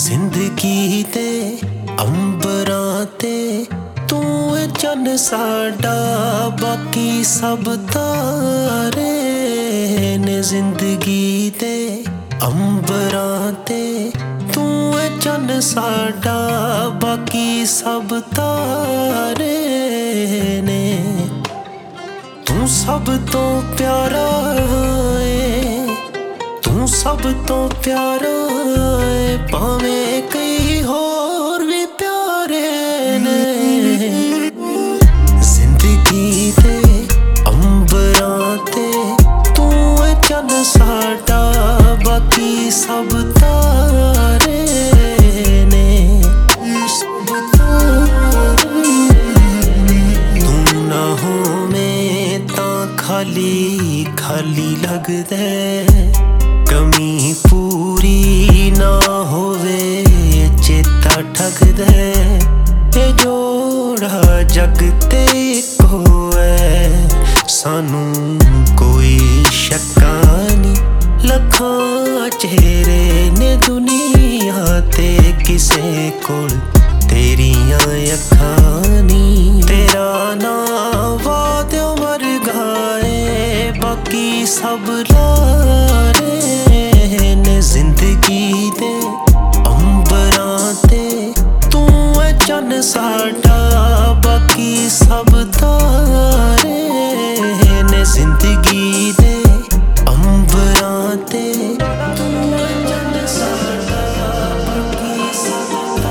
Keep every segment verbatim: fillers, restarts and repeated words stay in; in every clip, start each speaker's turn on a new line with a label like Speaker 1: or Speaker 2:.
Speaker 1: ਜ਼ਿੰਦਗੀ ਦੇ ਅੰਬਰਾਂ ਤੇ ਤੂੰ ਏ ਚੰਨ ਸਾਡਾ, ਬਾਕੀ ਸਭ ਤਾਰੇ ਨੇ। ਜ਼ਿੰਦਗੀ ਦੇ ਅੰਬਰਾਂ ਤੇ ਤੂੰ ਏ ਚੰਨ ਸਾਡਾ, ਬਾਕੀ ਸਭ ਤਾਰੇ ਨੇ। ਤੂੰ ਸਭ ਤੋਂ ਪਿਆਰਾ ਏ, ਤੂੰ ਸਭ ਤੋਂ ਪਿਆਰਾ ਏ, ਭਾਵੇਂ ਕਈ ਹੋਰ ਵੀ ਪਿਆਰੇ ਨੇ। ਜ਼ਿੰਦਗੀ ਦੇ ਅੰਬਰਾਂ ਤੇ ਤੂੰ ਏ ਚੰਨ ਸਾਡਾ, ਬਾਕੀ ਸਭ ਤਾਰੇ ਨੇ। ਤੂੰ ਨਾ ਹੋਵੇਂ ਤਾਂ ਖਾਲੀ ਖਾਲੀ ਲੱਗਦਾ, ਕਮੀ ਪੂਰੀ ਨਾ ਹੋਵੇ ਚੇਤਾ ਠੱਗਦਾ। ਇਹ ਜੋੜਾ ਜੱਗ ਤੇ ਇੱਕੋ ਐ, ਸਾਨੂੰ ਕੋਈ ਸ਼ੱਕਾਂ ਨੀ। ਲੱਖਾਂ ਚਿਹਰੇ ਨੇ ਦੁਨੀਆ ਤੇ, ਕਿਸੇ ਕੋਲ ਤੇਰੀਆਂ ਅੱਖਾਂ ਨੀ। ਤੇਰਾ ਨਾਂ ਵਾਦਿਓ ਵਰਗਾ ਏ, ਬਾਕੀ ਸਭ ਲਾਰੇ ਨੇ। ਜ਼ਿੰਦਗੀ ਦੇ ਅੰਬਰਾਂ ਤੇ ਤੂੰ ਏ ਚੰਨ ਸਾਡਾ, ਬਾਕੀ ਸਭ ਤਾਰੇ ਨੇ। ਜ਼ਿੰਦਗੀ ਦੇ ਅੰਬਰਾਂ ਤੇ ਤੂੰ ਏ ਚੰਨ ਸਾਡਾ, ਬਾਕੀ ਸਭ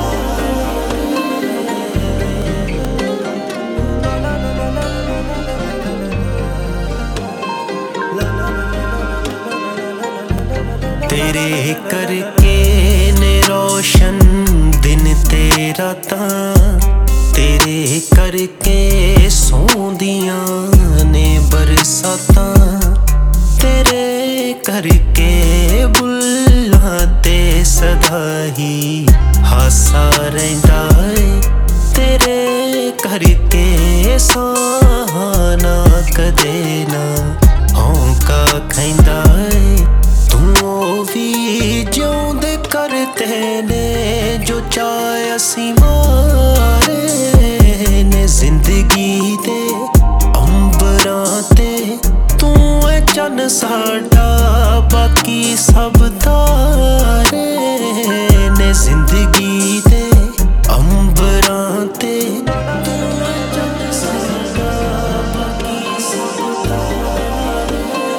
Speaker 1: ਤੇਰੇ ਕਰਕੇ ਨੇ ਰੋਸ਼ਨ ਦਿਨ ਤੇ ਰਾਤਾਂ। ਤੇਰੇ ਕਰਕੇ ਸੌਂਦੀਆਂ ਨੇ ਬਰਸਾਤਾਂ। ਤੇਰੇ ਕਰਕੇ ਬੁੱਲ੍ਹਾਂ ਤੇ ਸਦਾ ਹੀ ਹਾਸਾ ਰਹਿੰਦਾ ਏ। ਤੇਰੇ ਕਰਕੇ ਸਾਹ ਨਾ ਕਦੇ ਨਾ ਹੌਂਕਾ ਖੈਂਦਾ ਏ। ਤੂੰ ਉਹ ਵੀ ਜਿਉਂਦੇ ਕਰਤੇ ਨੇ, ਜੋ ਚਾਅ ਅਸੀਂ ਮਾਰੇ ਨੇ। ਜ਼ਿੰਦਗੀ ਦੇ ਅੰਬਰਾਂ ਤੇ ਤੂੰ ਏ ਚੰਨ ਸਾਡਾ, ਬਾਕੀ ਸਭ ਤਾਰੇ ਨੇ। ਜ਼ਿੰਦਗੀ ਦੇ ਅੰਬਰਾਂ ਤੇ ਤੂੰ ਏ ਚੰਨ ਸਾਡਾ, ਬਾਕੀ ਸਭ ਤਾਰੇ।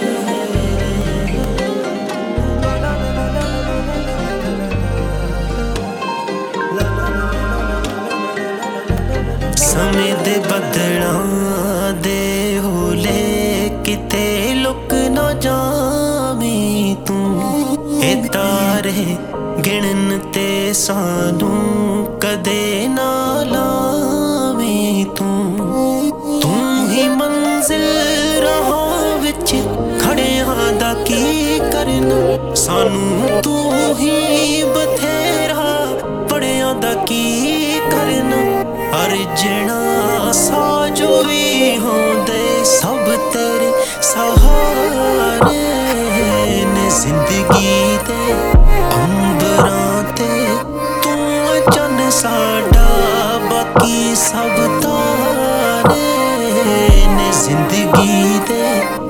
Speaker 1: ਸਮੇਂ ਦੇ ਬੱਦਲਾਂ ਦੇ ਹੋਲੇ ਕਿਤੇ ਲੁਕ ਨਾ ਜਾਵੀਂ ਤੂੰ। ਇਹ ਤਾਰੇ ਗਿਣਨ ਤੇ ਸਾਨੂੰ ਕਦੇ ਨਾ ਲਾਵੀਂ ਤੂੰ। ਤੂੰ ਹੀ ਮੰਜ਼ਿਲ ਰਾਹਾਂ ਵਿੱਚ ਖੜਿਆਂ ਦਾ ਕੀ ਕਰਨਾ, ਸਾਨੂੰ ਤੂੰ ਹੀ ਬਥੇਰਾ ਪੜਿਆਂ ਦਾ ਕੀ ਕਰਨਾ। ਅਰਜਣਾ ਸਾ ਜੋ ਵੀ ਹੋਂਦੇ, ਸਭ ਤੇਰੇ ਸਹਾਰੇ ਨੇ। ਜ਼ਿੰਦਗੀ ਦੇ ਅੰਬਰਾਂ ਤੇ ਤੂੰ ਏ ਚੰਨ ਸਾਡਾ, ਬਾਕੀ ਸਭ ਤਾਰੇ ਨੇ। ਜ਼ਿੰਦਗੀ ਦੇ